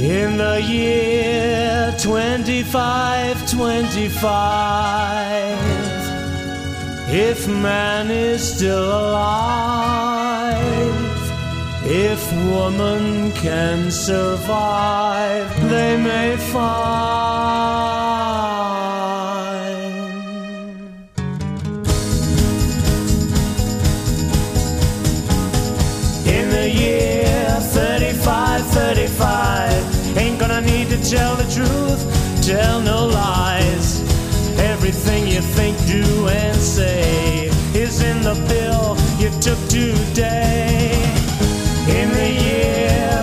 In the year 2525, if man is still alive, if woman can survive, they may find. In the year 3535, ain't gonna need to tell the truth, tell no lies. Everything you think, do, and say is in the bill you took today. In the year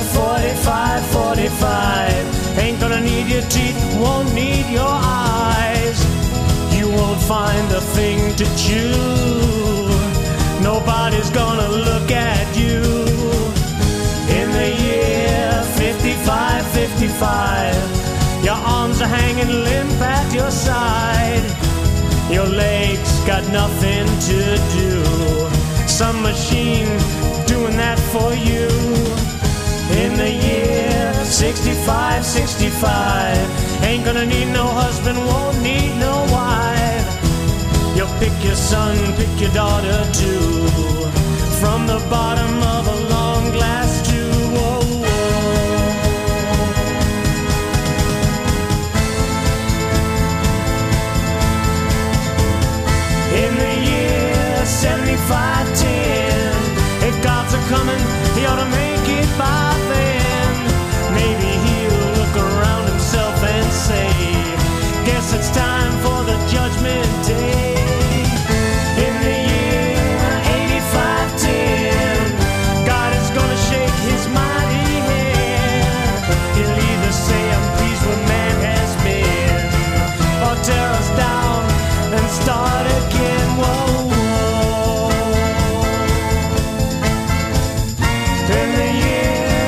4545, ain't gonna need your teeth, won't need your eyes. You won't find a thing to chew, nobody's gonna look at you. In the year 5555, your arms are hanging limp at your side, your legs got nothing to do, some machine doing that for you. In the year 6565, ain't gonna need no husband, won't need no wife. You'll pick your son, pick your daughter too, from the bottom of a long glass tube. Whoa, whoa. In the year 7510, if God's a-coming, he ought to make it by then. Maybe he'll look around himself and say, guess it's time for the judgment day. In the year 8510, God is gonna shake his mighty hand. He'll either say, I'm pleased with man has been, or tear us down and start again. Whoa, whoa. In the year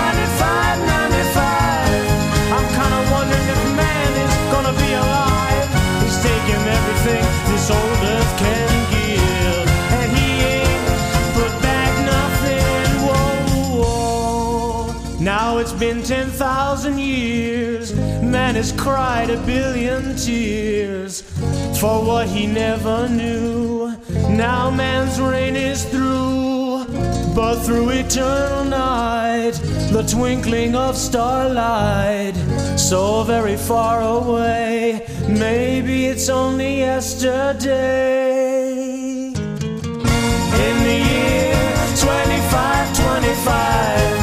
9595, I'm kinda wondering if man is gonna be alive. He's taking everything this old earth can give, and he ain't put back nothing. Whoa, whoa. Now it's been 10,000 years, man has cried a billion tears for what he never knew. Now man's reign is through, but through eternal night, the twinkling of starlight, so very far away, maybe it's only yesterday. In the year 2525,